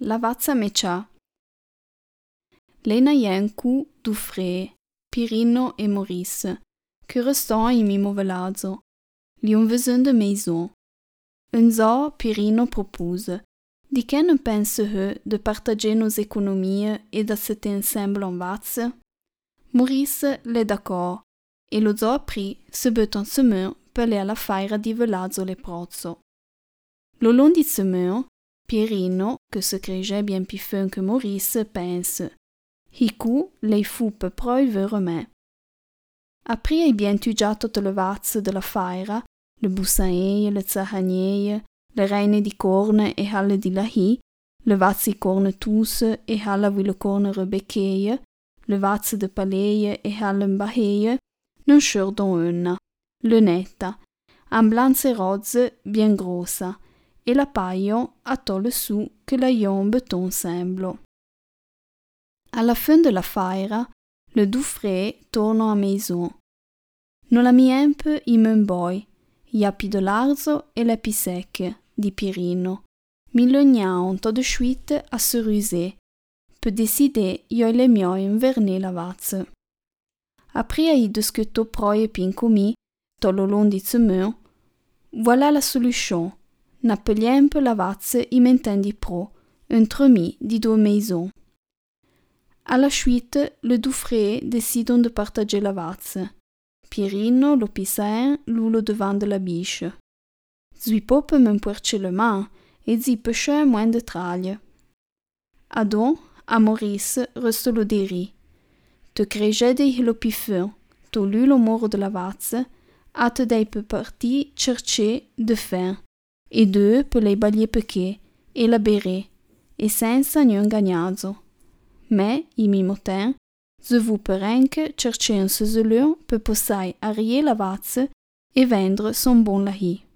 La vazza mecia. Lena Jenku, Dufre, Pirino et Maurice, que restant in mimo velazzo, li un besoin de maison. Un zo Pirino propose, di che ne pense he de partager nos économies et de se ensemble en vazza? Maurice l'est d'accord, et lo zo appris se bet en semeur per aller alla feira di velazzo le prozzo. Lo long di semeur, Pirino, que se cregeait bien plus fin que Maurice, pense: Hiku, lei fu per proiverme. Après ai bien tugià tutte le vazze della feira, le bussaneie, le zahagneie, le reine di corne e halle di lahi, le vazze corne tusse e halla vi le corne rebeccheie, le vazze de paleie e halle mbaheie, non scerdon una, lunetta, amblanze rozze bien grossa, e la paio a tolle su che la ion beton semblo. Alla fin de la feira, le Dufre torno a maison. Non la miempe i men boi, gli api de l'arzo e le pisecche, di Pirino. Mi lognaon to de suite a se ruser, per décider io le mioi inverner la vazze. Après ai discuto proie pincomi, to lo long di semeur, voilà la solution. N'appeliem per la vazze i mentendi pro, entre mi di due maison. À la suite, le Dufre décident de partager la vazze. Pirino lo pisain lulo devant de la biche. Zui pope men puerce le main, et zi pesce moins de traglie. Adon, a Maurice, reste lo diri. Te cregede lo pifin, to lulo moro de la vazze, a te dei per parti cercer de fin, et deux per lei baglie peché, e la bere, e senza niun gagnazzo. Mais, i mimotin, je vous perenque chercher un seselur per posai arier la vazze e vendre son bon lahi.